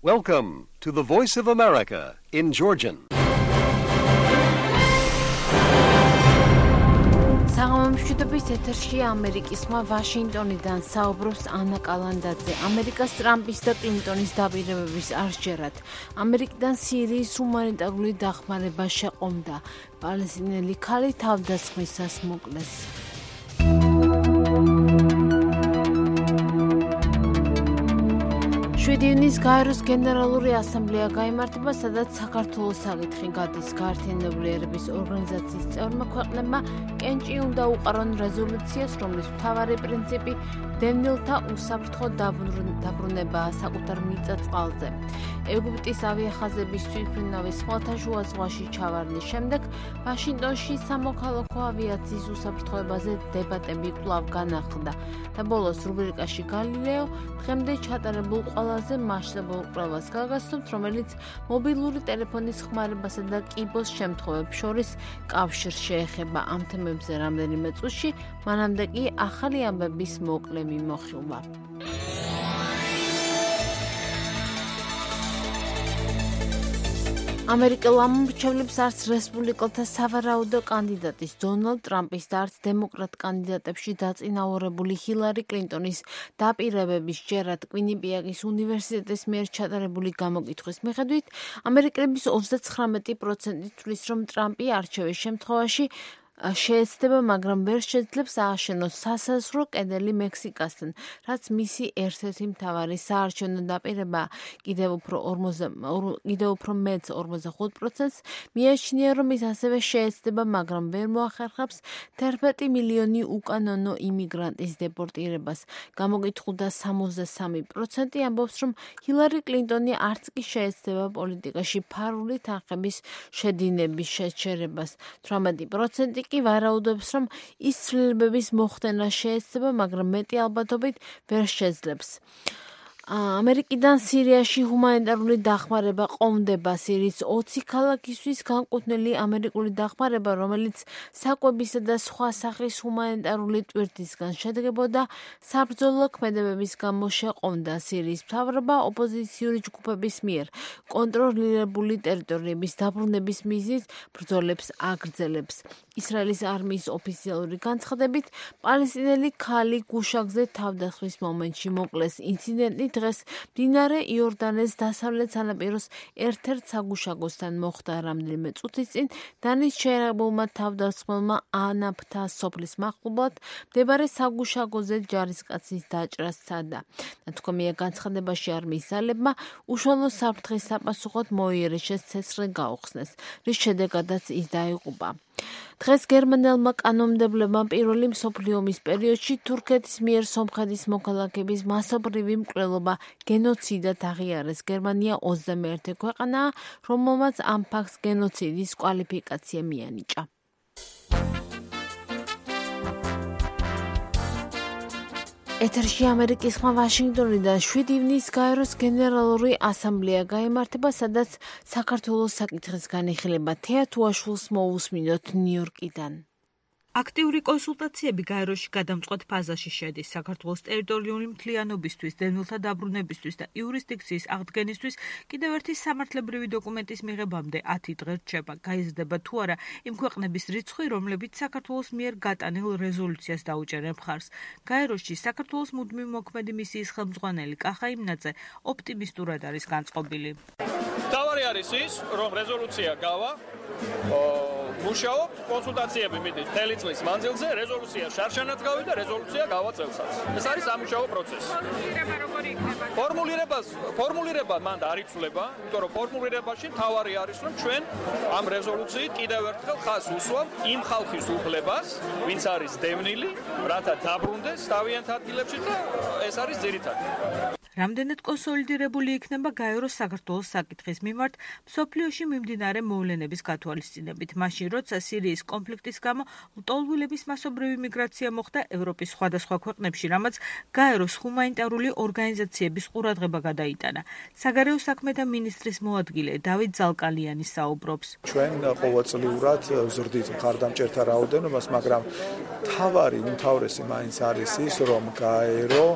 Welcome to the Voice of America in Georgian. საღამომშვიდობის ეთერში ამერიკისმა ვაშინგტონიდან საუბრობს ანა კალანდაძე. ამერიკას ტრამპის და კლინტონის დაპირებების არსჯერად. ამერიკიდან სირიის ჰუმანიტარული დახმარება შეყომდა. პალესტინელი ქალი თავდასხმისას მოკლეს. შვიდივნის გაეროს გენერალური ასამბლეა გაიმართება, სადაც საქართველოს საკითხი გადის. გაერთიანებული ერების ორგანიზაციის წევრმა ქვეყნებმა კენჭი უნდა უყარონ რეზოლუციას, რომლის მთავარი პრინციპი დევნილთა უსაფრთხო დაბრუნებაა საკუთარ მიწა-წყალზე. ეგვიპტის ავიახაზების თვითმფრინავის ხმელთაშუა ზღვაში ჩავარდნის შემდეგ ვაშინგტონში სამოქალაქო ავიაციის უსაფრთხოებაზე დებატები კვლავ განახლდა და ბოლოს რუბრიკაში გალილეო დღემდე ჩატარებულ ყველაზე მასშტაბურ კვლევას გაგაცნობთ, რომელიც მობილური ტელეფონის ხმარებასა და კიბოს შემთხვევებს შორის კავშირს შეეხება. ამ თემებზე რამდენიმე წუთში, მანამდე კი ახალი ამბების მოკლე მიმოხილვა. ამერიკელ ამომრჩევლებს არც რესპუბლიკელთა სავარაუდო კანდიდატის დონალდ ტრამპის და არც დემოკრატ კანდიდატებში დაწინაურებული ჰილარი კლინტონის დაპირებების ჯერად კვინიპიაკის უნივერსიტეტის მიერ ჩატარებული გამოკითხვის მიხედვით, ამერიკელების 39% თვლის, რომ ტრამპი არჩევის შემთხვევაში შეეცდება, მაგრამ ვერ შეძლებს ააშენოს სასაზღვრო კედელი მექსიკასთან, რაც მისი ერთ-ერთი მთავარი საარჩევნო დაპირებაა. კიდევ უფრო მეც 45% მიაჩნია, რომ ის ასევე შეეცდება, მაგრამ ვერ მოახერხებს 11 მილიონი უკანონო იმიგრანტის დეპორტირებას. გამოკითხულთა 63% ამბობს, რომ ჰილარი კლინტონი არც კი შეეცდება პოლიტიკაში ფარული თანხების შედინების შეჩერებას. 18% კი ვარაუდობს, რომ ის ცვლილებების მოხდენა შეეცდება, მაგრამ მეტი ალბათობით ვერ შეძლებს. ამერიკიდან სირიაში ჰუმანიტარული დახმარება ყომდება. სირიის 20 ქალაქისთვის განკუთვნილი ამერიკული დახმარება, რომელიც საკვებისა და სხვა სახის ჰუმანიტარული ტვირთისგან შედგებოდა, საბრძოლო ქმედებების გამო შეყომდა. სირიის მთავრობა ოპოზიციური ჯგუფების მიერ კონტროლირებული ტერიტორიების დაბრუნების მიზნით ბრძოლებს აგრძელებს. ისრაელის არმიის ოფიციალური განცხადებით, პალესტინელი ქალი გუშაგზე თავდასხმის მომენტში მოკლეს. ინციდენტი დღეს მდინარე იორდანეს დასავლეთ სანაპიროს ერთ-ერთ საგუშაგოსთან მოხდა. რამდენიმე წუთის წინ დანის შეერაგებულმა თავდასხმელმა ანაფთა სოფლის მახლობლად მდებარე საგუშაგოზე ჯარისკაცის დაჭრა სცადა. ნათქვამია განცხადებაში არმიის ძალებმა უშუალო საფრთხის საპასუხოდ მოიერიშეს ცეცხლი გაუხსნეს, რის შედეგადაც ის დაიღუპა. დღეს გერმანელმა კანონმდებლებმა პირველი მსოფლიო ომის პერიოდში თურქეთის მიერ სომხეთის მოქალაქეების მასობრივი მკვლელობა გენოციდად აღიარეს. გერმანია 21 ქვეყანაა, რომელმაც ამ ფაქტს გენოციდის კვალიფიკაცია მიანიჭა. ეთერში ამერიკის ხმა ვაშინგტონიდან 7 ივნის გაეროს გენერალური ასამბლეა გაიმართება, სადაც საქართველოს საკითხის განხილება. თეა თუაშვილს მოусმინოთ ნიუ-იორკიდან. აქტიური კონსულტაციები გაეროში გადამწყვეტ ფაზაში შედის. საქართველოს ტერიტორიული მთლიანობისთვის, დევნილთა დაბრუნებისთვის და იურისდიქციის აღდგენისთვის კიდევ ერთი სამართლებრივი დოკუმენტის მიღებამდე 10 დღე რჩება. გაიზრდება თუ არა იმ ქვეყნების რიცხვი, რომლებიც საქართველოს მიერ გატანილ რეზოლუციას დაუჭერენ მხარს. გაეროში საქართველოს მუდმივი მოქმედი მისიის ხელმძღვანელი კახა იმნაძე ოპტიმისტურად არის განწყობილი. თავარი არის ის, რომ რეზოლუცია გავა, მუშაობთ, კონსულტაციები მიდის მთელი წლის მანძილზე, რეზოლუცია შარშანაც გავიდა, რეზოლუცია გავა წელსაც. ეს არის სამუშაო პროცესი. ფორმულირება როგორი იქნება? ფორმულირება მანდ არ იცვლება, იმიტომ რომ ფორმულირებაში თავარი არის, რომ ჩვენ ამ რეზოლუციით კიდევ ერთხელ ხაზს უსვამთ იმ ხალხის უფლებას, ვინც არის დევნილი, რათა დაბრუნდეს თავიანთ ადგილებში და ეს არის ძირითადი. რამდენად კონსოლიდირებული იქნება გაეროს საქართველოს საკითხის მიმართ მსოფლიოში მიმდინარე მოვლენების გათვალისწინებით. მაშინ, როცა სირიის კონფლიქტის გამო ლტოლვილების მასობრივი მიგრაცია მოხდა ევროპის სხვადასხვა ქვეყნებში, რამაც გაეროს ჰუმანიტარული ორგანიზაციების ყურადღება გადაიტანა. საგარეო საქმეთა მინისტრის მოადგილე დავით ზალკალიანი საუბრობს. ჩვენ ყოველწლიურად ვზრდით მხარდამჭერთა რაოდენობას, მაგრამ თავარი უმთავრესი მაინც არის ის, რომ გაერო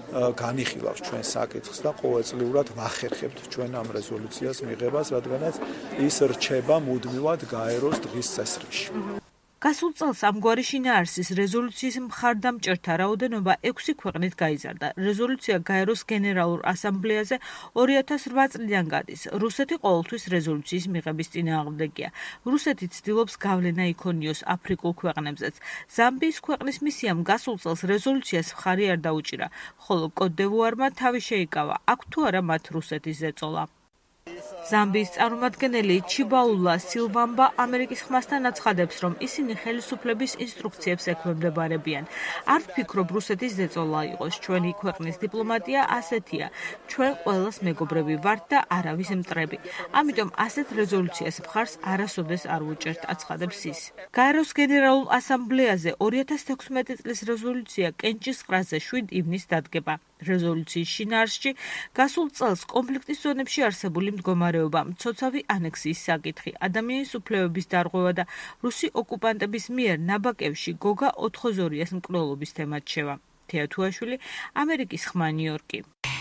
განიხილავს ჩვენ საკითხს და ყოველწლიურად ვახერხებთ ჩვენ ამ რეზოლუციას მიღებას, რადგანაც ის რჩება მუდმივად გაეროს დღის წესრიგში. გასულ წელს ამგვარი შინაარსის რეზოლუციის მხარდამჭერთა რაოდენობა 6 ქვეყნით გაიზარდა. რეზოლუცია გაეროს გენერალურ ასამბლეაზე 2008 წლიდან გადის. რუსეთი ყოველთვის რეზოლუციის მიღების წინააღმდეგია. რუსეთი ცდილობს გავლენა იქონიოს აფრიკულ ქვეყნებზეც. ზამბიის ქვეყნის მისიამ გასულ წელს რეზოლუციას მხარი არ დაუჭირა, ხოლო კოტ-დ'ივუარმა თავი შეიკავა, აქვს თუ არა მათ რუსეთის ზეწოლა. ზამბიის წარმომადგენელი ჩიბაულა სილვამბა ამერიკის ხმასთან აცხადებს, რომ ისინი ხელისუფლების ინსტრუქციებს ექვემდებარებიან. არ ვფიქრობ რუსეთის ზეწოლა იყოს. ჩვენი ქვეყნის დიპლომატია ასეთია. ჩვენ ყველას მეგობრები ვართ და არავის მტრები. ამიტომ ასეთ რეზოლუციას მხარს არასოდეს არ ვუჭერთ, აცხადებს ის. გაეროს გენერალურ ასამბლეაზე 2016 წლის რეზოლუცია კენჭისყრაზე 7 ივნისს დადგება. რეზოლუციის შინაარსში გასულ წელს კონფლიქტის ზონებში არსებული მდგომარეობა, მცოცავი ანექსიის საკითხი, ადამიანის უფლებების დარღვევა და რუსი ოკუპანტების მიერ ნაბაკევში გოგა ოთხოზორიას მკვლელობის თემად შევა. თეა თუაშვილი, ამერიკის ხმა, ნიუ-იორკი.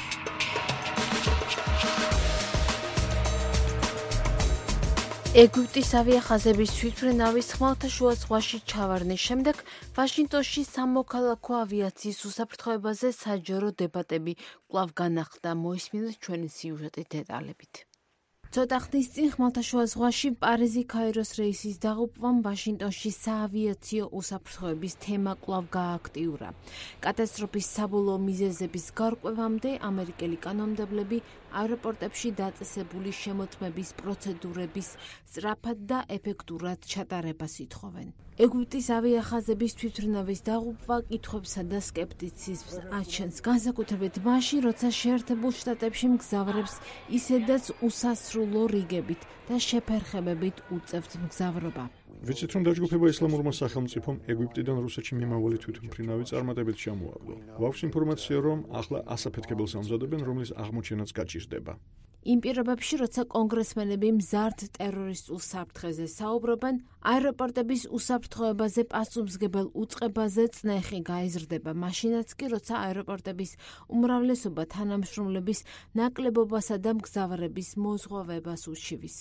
ეგვიპტის ავიახაზების თვითმფრინავის ხმელთაშუა ზღვაში ჩავარდნის შემდეგ ვაშინგტონში სამოქალაქო ავიაციის უსაფრთხოებაზე საჯარო დებატები კვლავ განახლდა. მოისმინეთ ჩვენი სიუჟეტის დეტალებით. ცოტა ხნის წინ ხმელთაშუა ზღვაში პარიზი-ქაიროს რეისის დაღუპვამ ვაშინგტონში საავიაციო უსაფრთხოების თემა კვლავ გააქტიურა. კატასტროფის საბოლოო მიზეზების გარკვევამდე ამერიკელი კანონმდებლები აეროპორტებში დაწესებული შემოწმების პროცედურების სწრაფად და ეფექტურად ჩატარებას ითხოვენ. ეგვიპტის ავიახაზების თვითმფრინავის დაღუპვა კითხვებსა და სკეპტიციზმს აჩენს, განსაკუთრებით მაშინ, როცა შეერთებულ შტატებში მგზავრებს ისედაც უსასრულო რიგებით და შეფერხებებით უწევთ მგზავრობა. ვიცით, რომ დაჯგუფება ისლამურმა სახელმწიფომ ეგვიპტიდან რუსეთში მიმავალი თვითმფრინავი წარმატებით ჩამოაგდო. გვაქვს ინფორმაცია, რომ ახლა ასაფეთქებელს ამზადებენ, რომლის აღმოჩენაც გაჭირდება. იმ პირობებში, როცა კონგრესმენები მზარდ ტერორისტულ საფრთხეზე საუბრობენ, აეროპორტების უსაფრთხოებაზე პასუხისმგებელ უწყებაზე წნეხი გაიზრდება, მაშინაც კი, როცა აეროპორტების უმრავლესობა თანამშრომლების ნაკლებობასა და მგზავრების მოზღვავებას უშივის.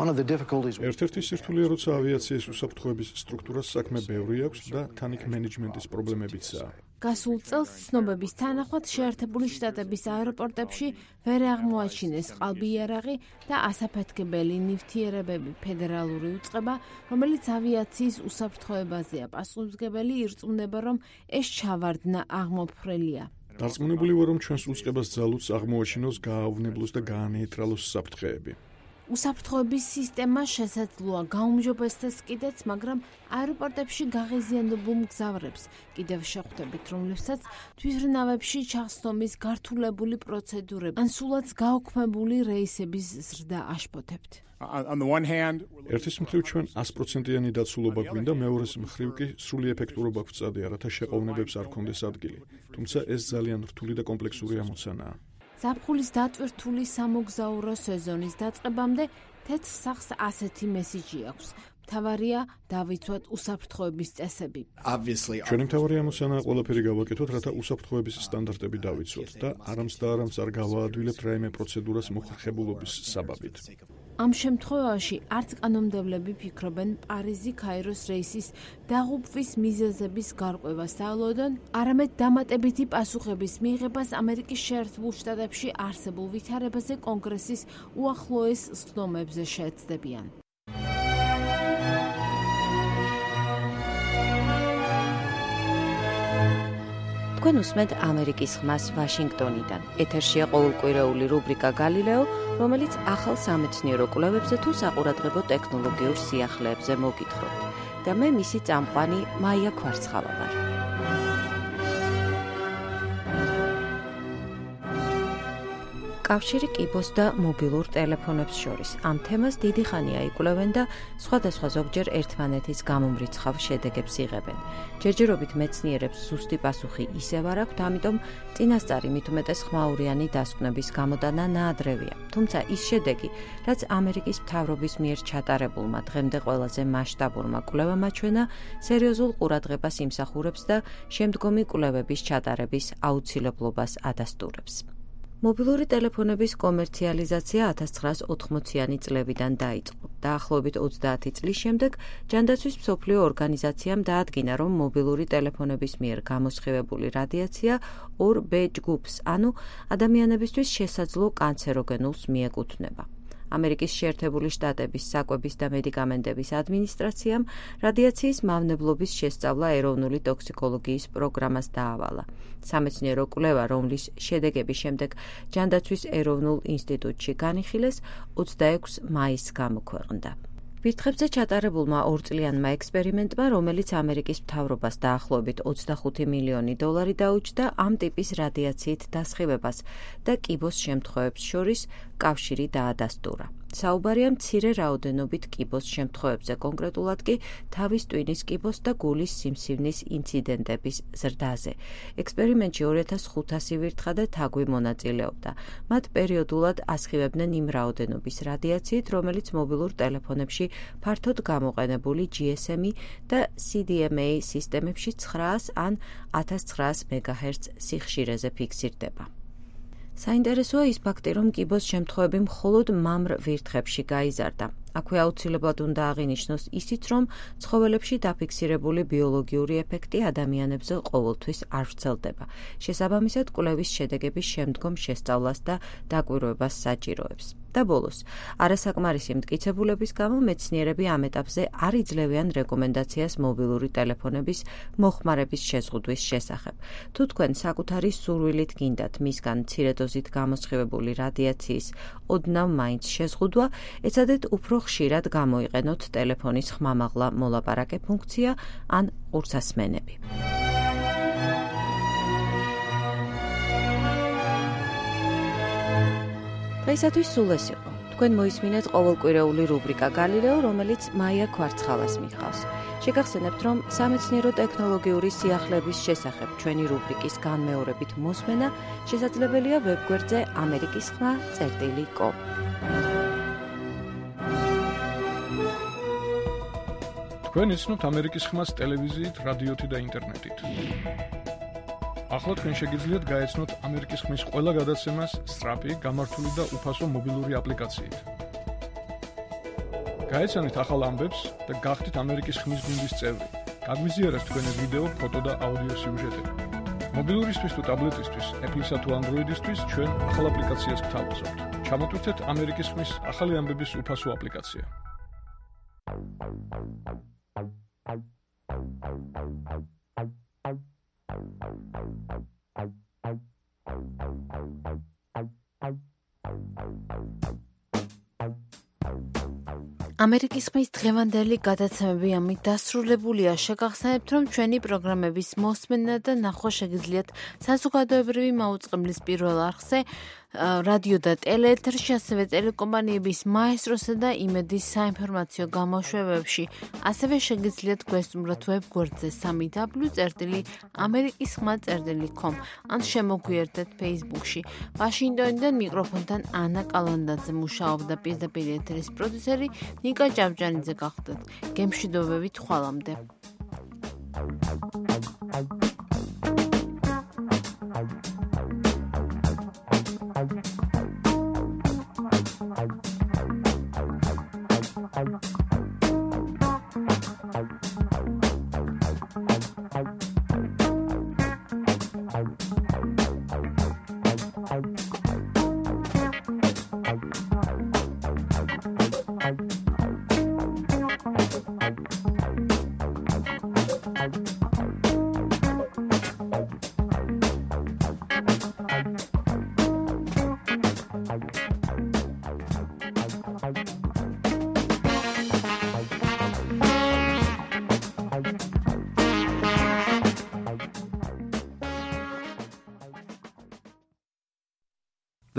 ერთ-ერთი სირთულეა, როცა ავიაციის უსაფრთხოების სტრუქტურას საქმე ბევრი აქვს და თან იქ მენეჯმენტის პრობლემებიცაა. გასულ წელს ცნობების თანახმად შეერთებული შტატების აეროპორტებში ვერ აღმოაჩინეს ყალბიარაღი და ასაფეთქებელი ნივთიერებები. ფედერალური უწყება, რომელიც ავიაციის უსაფრთხოებაზეა პასუხისმგებელი, ირწმუნება, რომ ეს ჩავარდნა აღმოფხრელია. დარწმუნებული ვარ, რომ ჩვენს უწყებას ძალუძს აღმოაჩინოს, გაავნებლოს და გაანეიტრალოს საფრთხეები. უსაფრთხოების სისტემა შესაძლოა გაუმჯობესდეს კიდეც, მაგრამ აეროპორტებში გაღიზიანებულ მგზავრებს კიდევ შეხვდებით, რომლებსაც თვითმფრინავებში ჩახსნომის გართულებული პროცედურები ან სულაც გაუქმებული რეისების ზრდა აშფოთებთ. ერთის მხრივ ჩვენ 100%-იანი დაცულობა გვინდა, მეორეს მხრივ კი სრული ეფექტურობა გვწადია, რათა შეყოვნებებს არ ქონდეს ადგილი. თუმცა ეს ძალიან რთული და კომპლექსური ამოცანაა. ზაფხულის დატვირთული სამოგზაურო სეზონის დაწყებამდე თეთრ სახლს ასეთი მესიჯი აქვს. მთავარია დავიცვათ უსაფრთხოების წესები. ჩვენი მთავარი ამოცანაა ყველაფერი გავაკეთოთ, რათა უსაფრთხოების სტანდარტები დავიცვათ და არამც და არამც არ გავაადვილებთ რაიმე პროცედურას მოხერხებულობის საბაბით. ამ შემთხვევაში არც კანონმდებლები ფიქრობენ პარიზი-ქაიროს რეისის დაღუპვის მიზეზების გარკვევას დაალოდონ, არამედ დამატებითი პასუხების მიღებას ამერიკის შეერთებულ შტატებში არსებულ ვითარებაზე კონგრესის უახლოეს სხდომებზე შეეცდებიან. თქვენ უსმენთ ამერიკის ხმას ვაშინგტონიდან. ეთერშია ყოველკვირეული რუბრიკა გალილეო, რომელიც ახალ სამეცნიერო კვლევებზე თუ საყურადღებო ტექნოლოგიურ სიახლეებზე მოგითხრობთ. და მე მისი წამყვანი მაია ქვარცხალა ვარ. კავშირი კიბოს და მობილურ ტელეფონებს შორის. ამ თემას დიდი ხანია იკვლევენ და სხვადასხვა ზოგჯერ ერთმანეთის გამომრიცხავ შედეგებს იღებენ. ჯერჯერობით მეცნიერებს ზუსტი პასუხი ისევ არ აქვთ, ამიტომ წინასწარი მით უმეტეს ხმაურიანი დასკვნების გამოტანა ნაადრევია. თუმცა ის შედეგი, რაც ამერიკის მთავრობის მიერ ჩატარებულმა დღემდე ყველაზე მასშტაბურმა კვლევამ აჩვენა, სერიოზულ ყურადღებას იმსახურებს და შემდგომი კვლევების ჩატარების აუცილებლობას ადასტურებს. მობილური ტელეფონების კომერციალიზაცია 1980-იანი წლებიდან დაიწყო. დაახლოებით 30 წლის შემდეგ ჯანდაცვის მსოფლიო ორგანიზაციამ დაადგინა, რომ მობილური ტელეფონების მიერ გამოსხივებული რადიაცია 2B ჯგუფს, ანუ ადამიანებისთვის შესაძლო კანცეროგენულს მიეკუთვნება. ამერიკის შეერთებული შტატების საკვების და მედიკამენტების ადმინისტრაციამ რადიაციის მავნებლობის შესწავლა ეროვნული ტოქსიკოლოგიის პროგრამას დაავალა. სამეცნიერო კვლევა, რომლის შედეგების შემდეგ ჯანდაცვის ეროვნულ ინსტიტუტში განიხილეს, 26 მაისს გამოქვეყნდა. ვირთხებზე ჩატარებულმა 2-წლიანმა ექსპერიმენტმა, რომელიც ამერიკის მთავრობას დაახლოებით 25 მილიონი დოლარი დაუჯდა ამ ტიპის რადიაციით დასხივებას და კიბოს შემთხვევებს შორის კავშირი დაადასტურა. საუბარია მცირე რაოდენობით კიბოს შემთხვევებზე, კონკრეტულად კი თავის ტვინის კიბოს და გულის სიმსივნის ინციდენტების ზრდაზე. ექსპერიმენტში 2500 ვირთხა და თაგვი მონაწილეობდა. მათ პერიოდულად ასხივებდნენ იმ რაოდენობის რადიაციით, რომელიც მობილურ ტელეფონებში ფართოდ გამოყენებული GSM და CDMA სისტემებში 900 ან 1900 MHz სიხშირეზე ფიქსირდება. საინტერესოა ის ფაქტი, რომ კიბოს შემთხვევები მხოლოდ მამრ ვირთხებში გაიზარდა. აქვე აუცილებლად უნდა აღინიშნოს ისიც, რომ ცხოველებში დაფიქსირებული ბიოლოგიური ეფექტი ადამიანებზე ყოველთვის არ ვრცელდება. შესაბამისად, კვლევის შედეგების შემდგომ შესწავლას და დაკვირვებას საჭიროებს. და ბოლოს, არასაკმარისი მტკიცებულების გამო მეცნიერები ამ ეტაპზე არ იძლევიან რეკომენდაციას მობილური ტელეფონების მოხმარების შეზღუდვის შესახებ. თუ თქვენ საკუთარი სურვილით გინდათ მისგან მცირე დოზით გამოსხივებული რადიაციის ოდნავ მაინც შეზღუდვა, ეცადეთ უფრო ხშირად გამოიყენოთ ტელეფონის ხმამაღლა მოლაპარაკე ფუნქცია ან ყურსასმენები. დღეისათვის სულ ეს იყო. თქვენ მოისმინეთ ყოველკვირეული რუბრიკა გალილეო, რომელიც მაია ქვარცხალას მიხავს. შეგახსენებთ, რომ სამეცნიერო ტექნოლოგიური სიახლეების შესახებ ჩვენი რუბრიკის განმეორებით მოსმენა შესაძლებელია ვებგვერდზე amerikisxma.com. თქვენ იცნობთ ამერიკის ხმას ტელევიზიით, რადიოთი და ინტერნეტით. ახლა თქვენ შეგიძლიათ გაეცნოთ ამერიკის ხმის ყველა გადაცემას სწრაფი, გამართული და უფასო მობილური აპლიკაციით. გაეცანით ახალ ამბებს და გახდით ამერიკის ხმის გუნდის წევრი. გაგვიზიარეთ თქვენი ვიდეო, ფოტო და აუდიო სიუჟეტები. მობილურისთვის თუ ტაბლეტისთვის, Apple-ისა თუ Android-ისთვის ჩვენ ახალ აპლიკაციას გთავაზობთ. ჩამოტვირთეთ ამერიკის ხმის ახალი ამბების უფასო აპლიკაცია. ამერიკის ხმის დღევანდელი გადაცემები ამით დასრულებულია. შეგახსენებთ, რომ ჩვენი პროგრამების მოსმენა და ნახვა შეგიძლიათ საზოგადოებრივი მაუწყებლის პირველ არხზე, რადიო და ტელეეთერში, ასევე ტელეკომპანიების მაესტროსა და იმედის საინფორმაციო გამოშვებებში. ასევე შეგიძლიათ გვესტუმროთ ვებგვერდზე www.amerikisxma.com ან შემოგვიერთდეთ Facebook-ში. ვაშინგტონიდან მიკროფონთან ანა კალანდაძე მუშაობდა, პირდაპირ ეთერის პროდიუსერი ნიკა ჭავჭანიძე გახდათ. გემშვიდობებით ხვალამდე.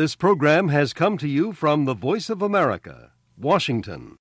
This program has come to you from the Voice of America, Washington.